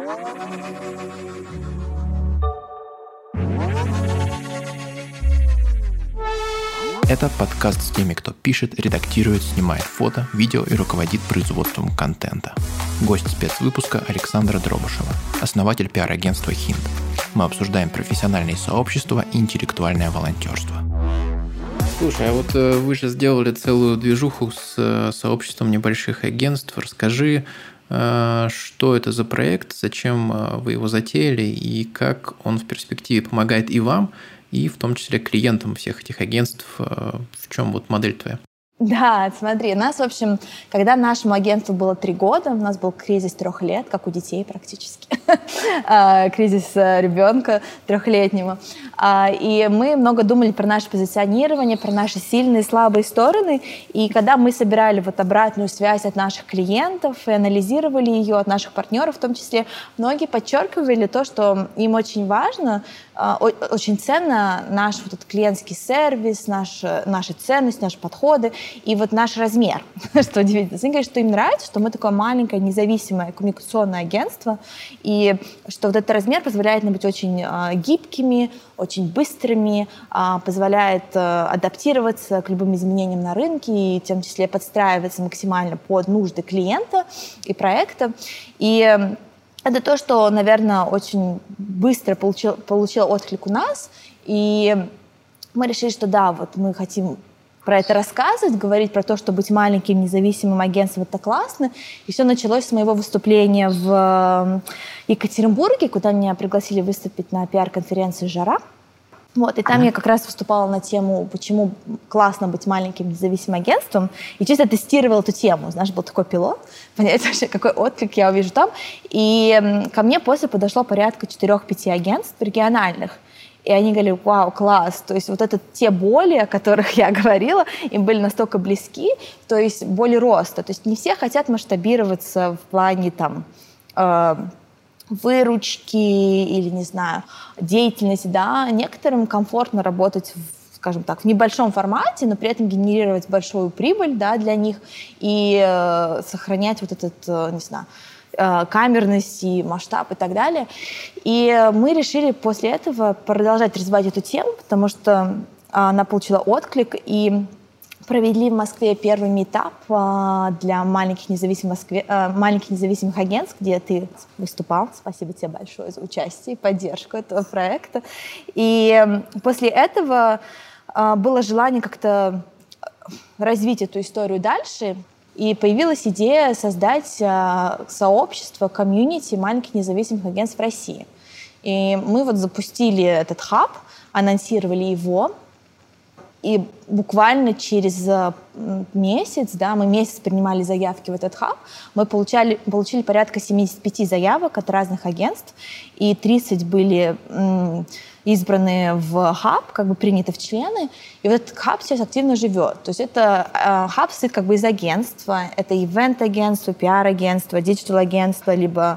Это подкаст с теми, кто пишет, редактирует, снимает фото, видео и руководит производством контента. Гость спецвыпуска Александра Дробышева, основатель пиар-агентства «Hint». Мы обсуждаем профессиональные сообщества и интеллектуальное волонтерство. Слушай, а вот вы же сделали целую движуху с сообществом небольших агентств. Расскажи, что это за проект, зачем вы его затеяли и как он в перспективе помогает и вам, и в том числе клиентам всех этих агентств. В чем вот модель твоя? Да, смотри, у нас, в общем, когда нашему агентству было 3 года, у нас был кризис 3 лет, как у детей практически, кризис ребенка 3-летнего. И мы много думали про наше позиционирование, про наши сильные и слабые стороны. И когда мы собирали вот обратную связь от наших клиентов и анализировали ее от наших партнеров, в том числе, многие подчеркивали то, что им очень важно, очень ценно наш вот этот клиентский сервис, наши ценности, наши подходы и вот наш размер, что удивительно. Они говорят, что им нравится, что мы такое маленькое независимое коммуникационное агентство, и что вот этот размер позволяет нам быть очень гибкими, очень быстрыми, позволяет адаптироваться к любым изменениям на рынке и в том числе подстраиваться максимально под нужды клиента и проекта. И это то, что, наверное, очень быстро получило отклик у нас, и мы решили, что да, вот мы хотим про это рассказывать, говорить про то, что быть маленьким независимым агентством — это классно. И все началось с моего выступления в Екатеринбурге, куда меня пригласили выступить на пиар-конференции «Жара». Вот, и там я как раз выступала на тему, почему классно быть маленьким независимым агентством, и чисто тестировала эту тему. Знаешь, был такой пилот, понять вообще, какой отклик я увижу там. И ко мне после подошло порядка 4-5 агентств региональных. И они говорили: вау, класс. То есть вот это те боли, о которых я говорила, им были настолько близки, то есть боли роста. То есть не все хотят масштабироваться в плане там выручки или, не знаю, деятельности, да. Некоторым комфортно работать скажем так, в небольшом формате, но при этом генерировать большую прибыль, да, для них и сохранять вот этот, не знаю, камерность и масштаб и так далее. И мы решили после этого продолжать развивать эту тему, потому что она получила отклик, и провели в Москве первый митап для маленьких независимых агентств, где ты выступал. Спасибо тебе большое за участие и поддержку этого проекта. И после этого было желание как-то развить эту историю дальше, и появилась идея создать сообщество, комьюнити маленьких независимых агентств в России. И мы вот запустили этот хаб, анонсировали его, и буквально через месяц, да, мы месяц принимали заявки в этот хаб, мы получили порядка 75 заявок от разных агентств, и 30 были избраны в хаб, как бы приняты в члены, и вот этот хаб сейчас активно живет. То есть это хаб состоит как бы из агентства, это ивент-агентство, пиар-агентство, диджитал-агентство, либо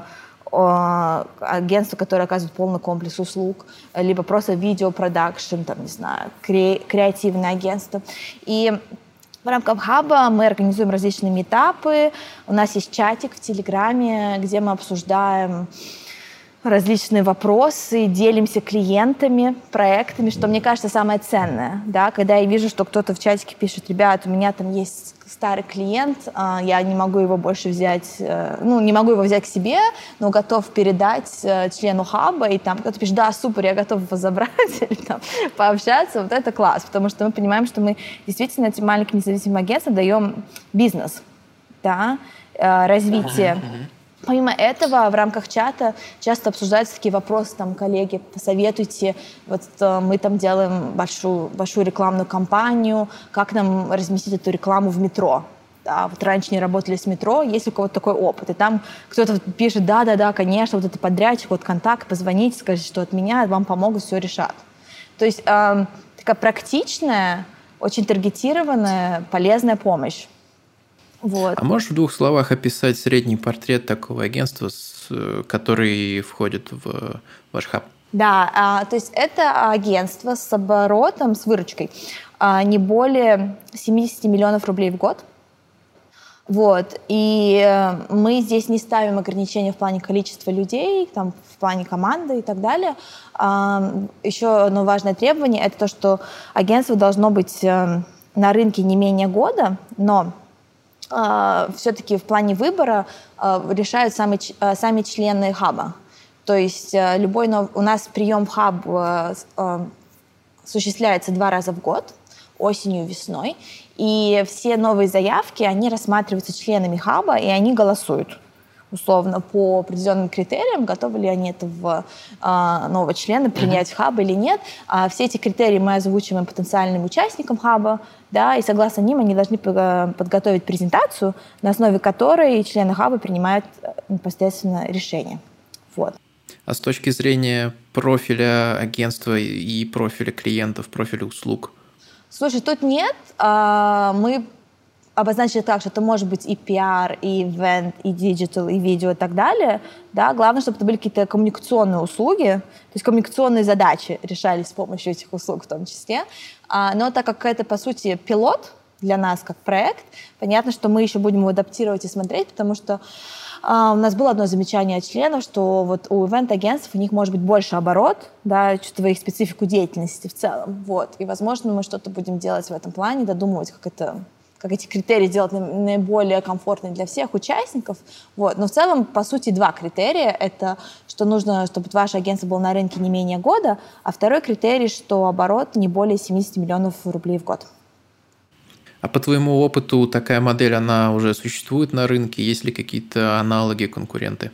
агентство, которое оказывает полный комплекс услуг, либо просто видеопродакшн, там, не знаю, креативное агентство. И в рамках хаба мы организуем различные митапы. У нас есть чатик в Телеграме, где мы обсуждаем различные вопросы, делимся клиентами, проектами, что, мне кажется, самое ценное. Да? Когда я вижу, что кто-то в чатике пишет: ребят, у меня там есть старый клиент, я не могу его больше взять, не могу его взять к себе, но готов передать члену хаба, и там кто-то пишет: да, супер, я готов его забрать, или там пообщаться. Вот это класс, потому что мы понимаем, что мы действительно этим маленьким независимым агентствам даем бизнес, да, развитие. Помимо этого, в рамках чата часто обсуждаются такие вопросы, там, коллеги, посоветуйте, вот мы там делаем большую рекламную кампанию, как нам разместить эту рекламу в метро. Да, вот раньше не работали с метро, есть ли у кого-то такой опыт? И там кто-то пишет: да, конечно, вот это подрядчик, вот контакт, позвоните, скажите, что от меня, вам помогут, все решат. То есть такая практичная, очень таргетированная, полезная помощь. Вот. А можешь в 2 словах описать средний портрет такого агентства, который входит в ваш хаб? Да, то есть это агентство с оборотом, с выручкой не более 70 миллионов рублей в год. Вот. И мы здесь не ставим ограничения в плане количества людей, там, в плане команды и так далее. Еще одно важное требование — это то, что агентство должно быть на рынке не менее года, но все-таки в плане выбора решают сами члены хаба. То есть у нас прием в хаб осуществляется 2 раза в год, осенью и весной. И все новые заявки, они рассматриваются членами хаба, и они голосуют, условно, по определенным критериям, готовы ли они этого нового члена принять в хаб или нет. Все эти критерии мы озвучиваем потенциальным участникам хаба, да, и согласно ним они должны подготовить презентацию, на основе которой члены хаба принимают непосредственно решение. Вот. А с точки зрения профиля агентства и профиля клиентов, профиля услуг? Слушай, тут нет. Мы обозначили так, что это может быть и пиар, и ивент, и диджитал, и видео, и так далее. Да? Главное, чтобы это были какие-то коммуникационные услуги, то есть коммуникационные задачи решались с помощью этих услуг в том числе. Но так как это, по сути, пилот для нас как проект, понятно, что мы еще будем его адаптировать и смотреть, потому что у нас было одно замечание от членов, что вот у ивент-агентств у них может быть больше оборот, да, учитывая их специфику деятельности в целом. Вот. И, возможно, мы что-то будем делать в этом плане, додумывать, как эти критерии сделать наиболее комфортными для всех участников. Вот. Но в целом, по сути, 2 критерия. Это что нужно, чтобы ваше агентство было на рынке не менее года, а второй критерий, что оборот не более 70 миллионов рублей в год. А по твоему опыту такая модель, она уже существует на рынке? Есть ли какие-то аналоги, конкуренты?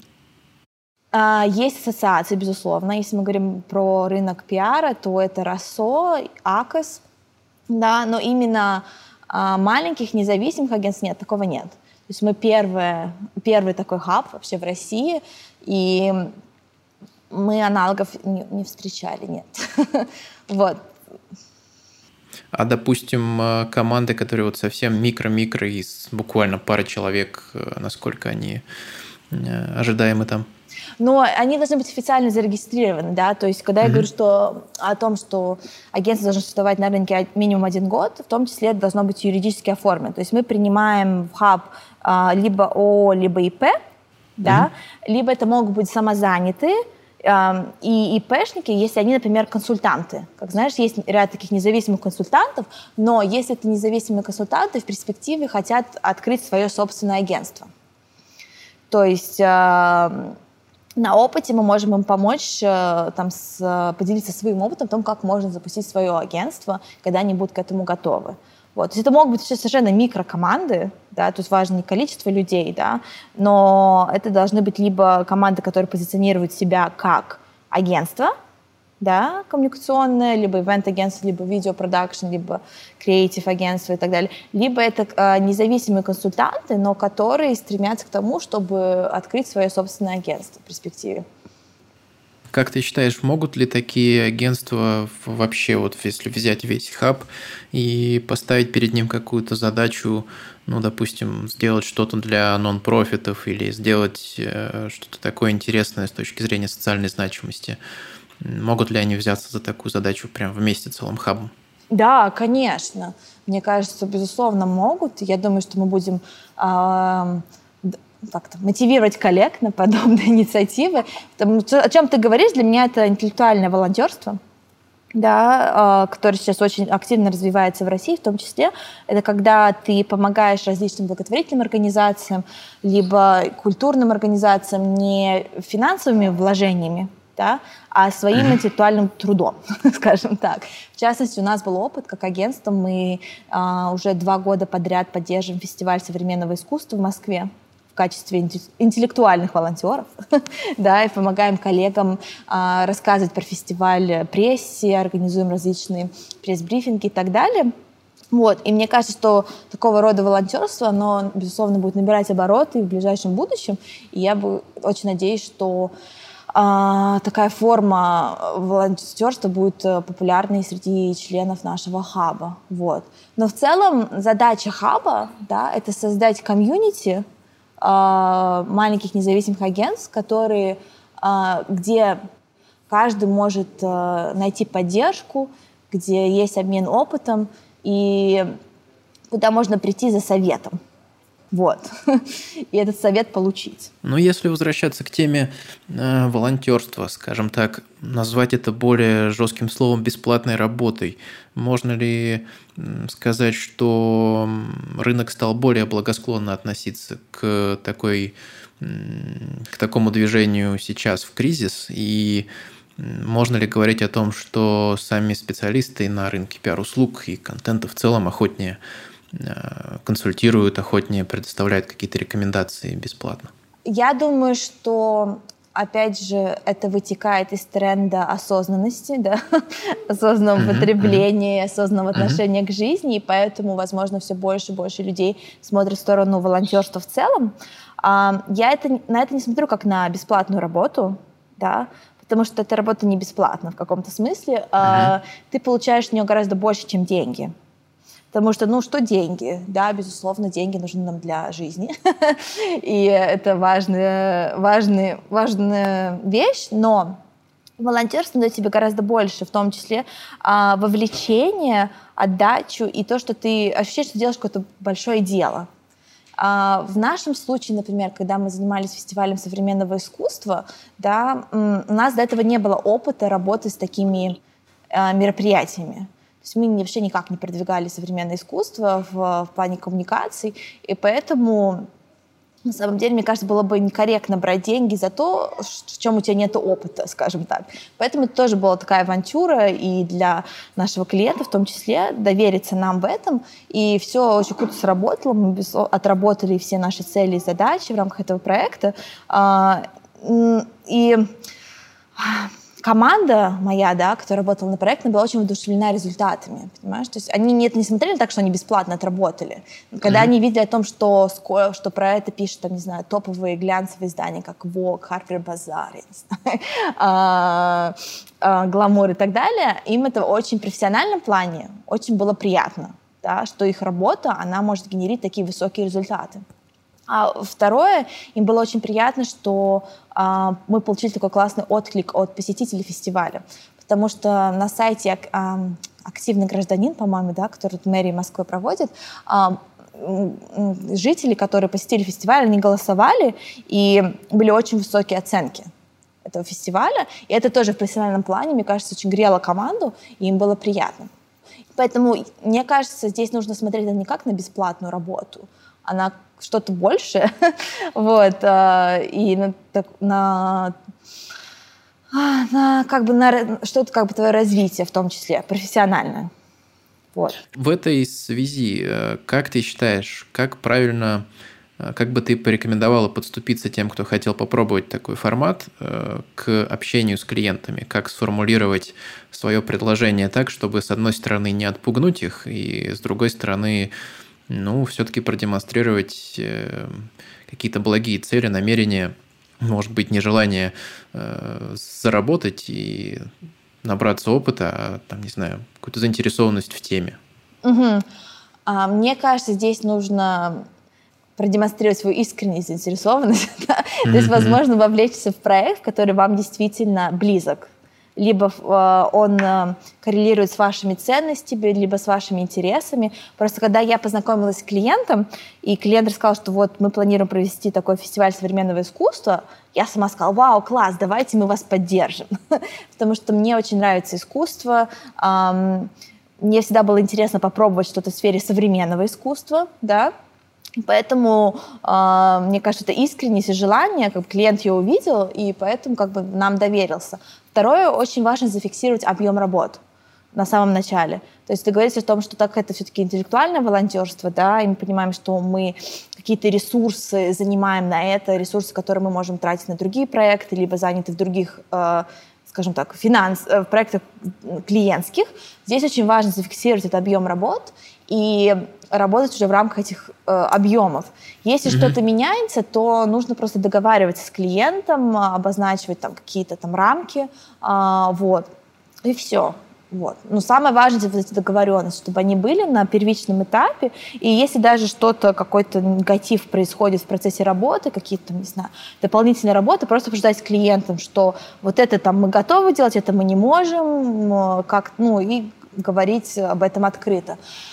Есть ассоциации, безусловно. Если мы говорим про рынок пиара, то это РОСО, АКОС, да, но именно маленьких независимых агентств нет, такого нет. То есть мы первый такой хаб вообще в России, и мы аналогов не встречали, нет. Вот. А, допустим, команды, которые вот совсем микро-микро, из буквально пары человек, насколько они ожидаемы там? Но они должны быть официально зарегистрированы, да, то есть когда я говорю о том, что агентство должно существовать на рынке минимум 1 год, в том числе это должно быть юридически оформлено. То есть мы принимаем в хаб либо ООО, либо ИП, да, либо это могут быть самозанятые, и ИПшники, если они, например, консультанты. Как знаешь, есть ряд таких независимых консультантов, но если это независимые консультанты, в перспективе хотят открыть свое собственное агентство. То есть на опыте мы можем им помочь поделиться своим опытом о том, как можно запустить свое агентство, когда они будут к этому готовы. Вот. То есть это могут быть совершенно микрокоманды, да, то есть важно не количество людей, да, но это должны быть либо команды, которые позиционируют себя как агентство, да, коммуникационное, либо ивент-агентство, либо видеопродакшн, либо креатив-агентство и так далее, либо это независимые консультанты, но которые стремятся к тому, чтобы открыть свое собственное агентство в перспективе. Как ты считаешь, могут ли такие агентства вообще, вот если взять весь хаб и поставить перед ним какую-то задачу, ну, допустим, сделать что-то для нон-профитов или сделать что-то такое интересное с точки зрения социальной значимости? Могут ли они взяться за такую задачу прям вместе целым хабом? Да, конечно. Мне кажется, безусловно, могут. Я думаю, что мы будем как-то мотивировать коллег на подобные инициативы. О чем ты говоришь, для меня это интеллектуальное волонтерство, да, которое сейчас очень активно развивается в России, в том числе. Это когда ты помогаешь различным благотворительным организациям, либо культурным организациям не финансовыми вложениями, да, а своим интеллектуальным трудом, скажем так. В частности, у нас был опыт, как агентство, мы уже 2 года подряд поддерживаем фестиваль современного искусства в Москве в качестве интеллектуальных волонтеров, да, и помогаем коллегам рассказывать про фестиваль прессе, организуем различные пресс-брифинги и так далее. Вот. И мне кажется, что такого рода волонтерство, оно, безусловно, будет набирать обороты в ближайшем будущем. И я бы очень надеюсь, что такая форма волонтерства будет популярной среди членов нашего хаба. Вот. Но в целом задача хаба, да, это создать комьюнити маленьких независимых агентств, где каждый может найти поддержку, где есть обмен опытом и куда можно прийти за советом. Вот. И этот совет получить. Но если возвращаться к теме волонтерства, скажем так, назвать это более жестким словом бесплатной работой, можно ли сказать, что рынок стал более благосклонно относиться к такому движению сейчас в кризис? И можно ли говорить о том, что сами специалисты на рынке пиар-услуг и контента в целом охотнее консультируют, охотнее предоставляют какие-то рекомендации бесплатно? Я думаю, что, опять же, это вытекает из тренда осознанности, да? Осознанного потребления, осознанного отношения к жизни, и поэтому, возможно, все больше и больше людей смотрят в сторону волонтерства в целом. Я на это не смотрю как на бесплатную работу, да? Потому что эта работа не бесплатна в каком-то смысле. Ты получаешь в нее гораздо больше, чем деньги. Потому что, что деньги? Да, безусловно, деньги нужны нам для жизни. И это важная вещь, но волонтерство дает тебе гораздо больше, в том числе вовлечение, отдачу и то, что ты ощущаешь, что делаешь какое-то большое дело. В нашем случае, например, когда мы занимались фестивалем современного искусства, да, у нас до этого не было опыта работы с такими мероприятиями. То есть мы вообще никак не продвигали современное искусство в плане коммуникаций, и поэтому, на самом деле, мне кажется, было бы некорректно брать деньги за то, в чем у тебя нет опыта, скажем так. Поэтому это тоже была такая авантюра и для нашего клиента в том числе, довериться нам в этом, и все очень круто сработало, мы отработали все наши цели и задачи в рамках этого проекта, и команда моя, да, которая работала на проекте, была очень воодушевлена результатами, понимаешь? То есть они не смотрели так, что они бесплатно отработали. Когда они видели о том, что про это пишут, там, не знаю, топовые глянцевые издания, как Vogue, Harper Bazaar, Glamour и так далее, им это в очень профессиональном плане очень было приятно, да, что их работа, она может генерить такие высокие результаты. А второе, им было очень приятно, что мы получили такой классный отклик от посетителей фестиваля, потому что на сайте «Активный гражданин», по-моему, да, который мэрия Москвы проводит, жители, которые посетили фестиваль, они голосовали, и были очень высокие оценки этого фестиваля, и это тоже в профессиональном плане, мне кажется, очень грело команду, и им было приятно. Поэтому, мне кажется, здесь нужно смотреть не как на бесплатную работу, а на что-то большее, вот, и на что-то как бы твое развитие, в том числе профессиональное. Вот. В этой связи, как ты считаешь, как правильно, как бы ты порекомендовала подступиться тем, кто хотел попробовать такой формат, к общению с клиентами? Как сформулировать свое предложение так, чтобы, с одной стороны, не отпугнуть их, и, с другой стороны, все-таки продемонстрировать какие-то благие цели, намерения, может быть, нежелание заработать и набраться опыта, а, там, не знаю, какую-то заинтересованность в теме. Мне кажется, здесь нужно продемонстрировать свою искреннюю заинтересованность. То есть, возможно, вовлечься в проект, который вам действительно близок. Либо он коррелирует с вашими ценностями, либо с вашими интересами. Просто когда я познакомилась с клиентом, и клиент рассказал, что вот мы планируем провести такой фестиваль современного искусства, я сама сказала: вау, класс, давайте мы вас поддержим. Потому что мне очень нравится искусство. Мне всегда было интересно попробовать что-то в сфере современного искусства, да. Поэтому, мне кажется, это искренность и желание, как бы клиент ее увидел, и поэтому как бы нам доверился. Второе, очень важно зафиксировать объем работ на самом начале. То есть договориться о том, что так как это все-таки интеллектуальное волонтерство, да, и мы понимаем, что мы какие-то ресурсы занимаем на это, ресурсы, которые мы можем тратить на другие проекты, либо заняты в других, скажем так, проектах клиентских. Здесь очень важно зафиксировать этот объем работ и работать уже в рамках этих объемов. Если что-то меняется, то нужно просто договариваться с клиентом, обозначивать там какие-то там рамки, вот, и все. Вот. Но самое важное — вот эти договоренности, чтобы они были на первичном этапе, и если даже что-то, какой-то негатив происходит в процессе работы, какие-то, не знаю, дополнительные работы, просто обсуждать с клиентом, что вот это там мы готовы делать, это мы не можем, и говорить об этом открыто.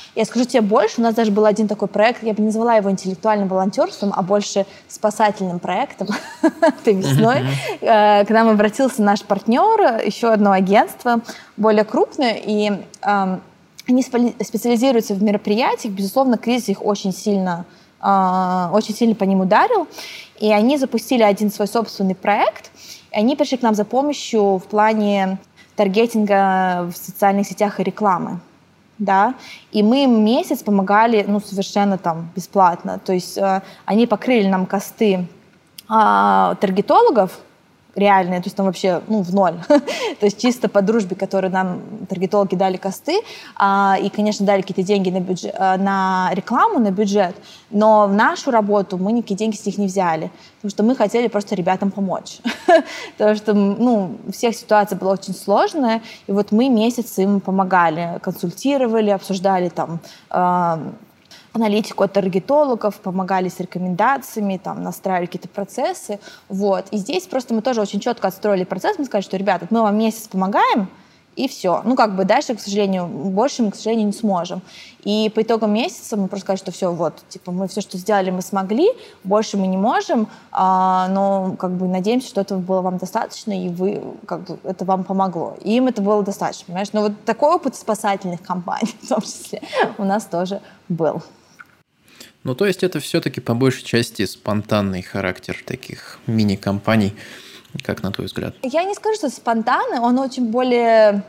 Я скажу тебе больше, у нас даже был один такой проект, я бы не назвала его интеллектуальным волонтерством, а больше спасательным проектом этой весной. К нам обратился наш партнер, еще одно агентство, более крупное, и они специализируются в мероприятиях. Безусловно, кризис их очень сильно по ним ударил. И они запустили один свой собственный проект. И они пришли к нам за помощью в плане таргетинга в социальных сетях и рекламы. Да? И мы им месяц помогали совершенно бесплатно. То есть они покрыли нам косты таргетологов, реальные, то есть там вообще в ноль. То есть чисто по дружбе, которые нам таргетологи дали косты, и, конечно, дали какие-то деньги на рекламу, на бюджет, но в нашу работу мы никакие деньги с них не взяли, потому что мы хотели просто ребятам помочь. Потому что у всех ситуация была очень сложная, и вот мы месяц им помогали, консультировали, обсуждали аналитику от таргетологов, помогали с рекомендациями, настраивали какие-то процессы. Вот. И здесь просто мы тоже очень четко отстроили процесс. Мы сказали, что, ребята, мы вам месяц помогаем, и все. Дальше, к сожалению, больше мы, к сожалению, не сможем. И по итогам месяца мы просто сказали, что все, мы все, что сделали, мы смогли, больше мы не можем, но надеемся, что этого было вам достаточно, и это вам помогло. И им это было достаточно, понимаешь? Но вот такой опыт спасательных компаний, в том числе, у нас тоже был. То есть это все-таки по большей части спонтанный характер таких мини-компаний, как на твой взгляд? Я не скажу, что это спонтанный, он очень более...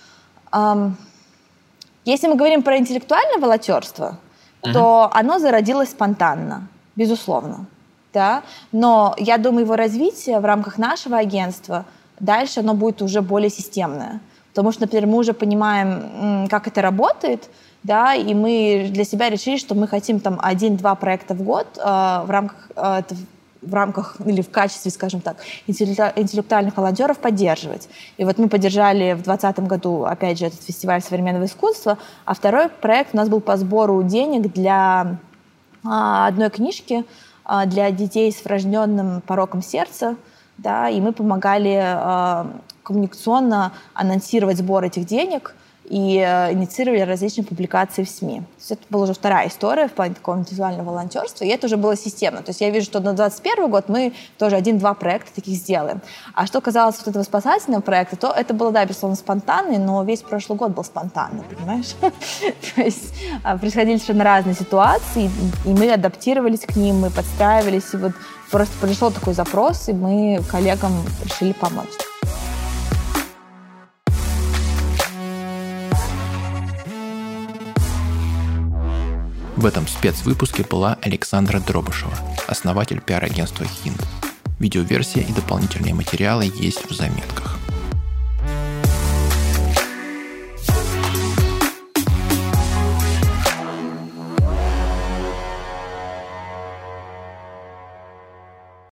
Если мы говорим про интеллектуальное волонтерство, то оно зародилось спонтанно, безусловно. Да? Но я думаю, его развитие в рамках нашего агентства дальше оно будет уже более системное. Потому что, например, мы уже понимаем, как это работает, да, и мы для себя решили, что мы хотим 1-2 проекта в год в рамках или в качестве, скажем так, интеллектуальных волонтеров поддерживать. И вот мы поддержали в 2020 году, опять же, этот фестиваль современного искусства, а второй проект у нас был по сбору денег для одной книжки для детей с врожденным пороком сердца, да, и мы помогали коммуникационно анонсировать сбор этих денег и инициировали различные публикации в СМИ. То есть это была уже вторая история в плане такого интеллектуального волонтерства, и это уже было системно. То есть я вижу, что на 2021 год мы тоже 1-2 проекта таких сделаем. А что касалось вот этого спасательного проекта, то это было, да, безусловно, спонтанный, но весь прошлый год был спонтанный, понимаешь? То есть происходили совершенно разные ситуации, и мы адаптировались к ним, мы подстраивались, и вот просто пришел такой запрос, и мы коллегам решили помочь. В этом спецвыпуске была Александра Дробышева, основатель пиар-агентства «Хинт». Видеоверсия и дополнительные материалы есть в заметках.